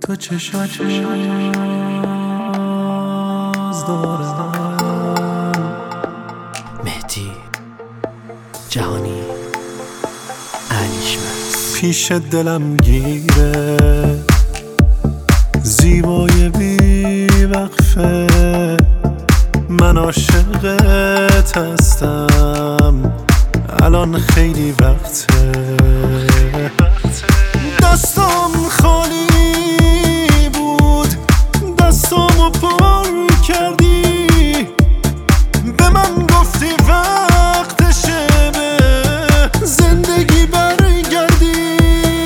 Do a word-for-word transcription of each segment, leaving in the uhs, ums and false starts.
تو چشات باز دارم. مهدی جهانی علیشمس پیش دلم گیره زیبای بی وقفه، من عاشقت هستم الان خیلی وقته. دستم خالی بود دستامو پر کردی، به من گفتی وقتشه به زندگی برگردی.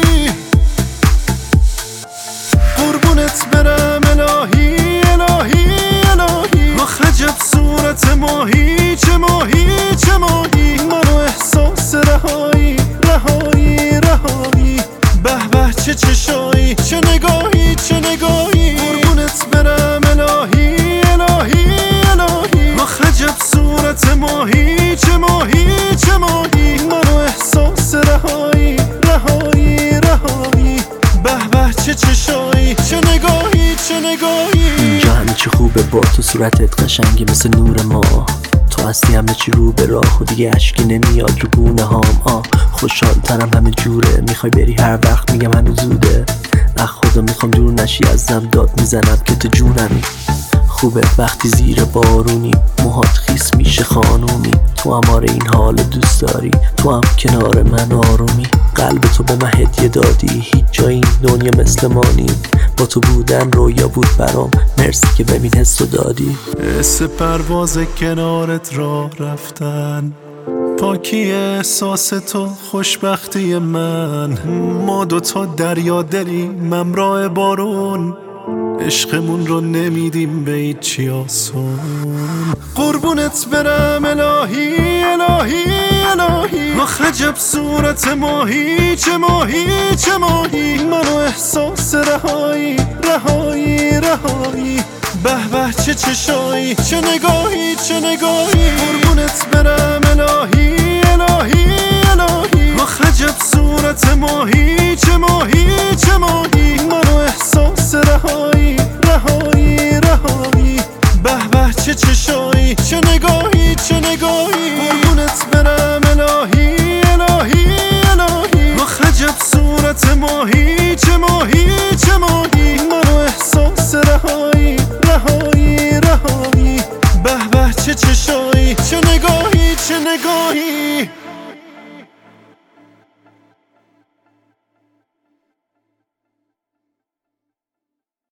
قربونت برم الهی الهی الهی، آخ عجب صورت ماهی چه ماهی چه ماهی، منو احساس رهایی رهایی رهایی. به به چه چشایی چه نگاهی چه نگاهی، قربونت برم الهی الهی الهی، آخ عجب صورت ماهی چه ماهی چه ماهی، منو احساس رهایی رهایی رهایی. به به چه چشایی چه نگاهی چه نگاهی. اینجا همه چی خوبه با تو، صورتت قشنگه مثل نور ما، تو هستی همه چی رو به راه و دیگه اشکی نمیاد رو گونه هام. آه خوشحال ترم همه جوره، میخوای بری هر وقت میگم هنوز زوده. اخ خدا میخوام دور نشی ازم، داد میزنم که تو جونمی. خوبه وقتی زیر بارونی موهات خیس میشه خانومی، تو هم آره این حال دوست داری، تو هم کنار من آرومی. قلب تو به من هدیه دادی، هیچ جای این دنیا مثل ما نی، با تو بودن رویا بود برام، مرسی که ببین حسو دادی. حس پرواز کنارت را رفتن، پاکی احساس تو خوشبختی من، ما دوتا دریا دلیم همراه بارون، عشقمون رو نمیدیم به هیچی آسون. قربونت برم الهی الهی الهی، آخ عجب صورت ماهی چه ماهی چه ماهی، منو احساس رهایی رهایی رهایی. به به چه چشایی چه نگاهی چه نگاهی، قربونت برم الهی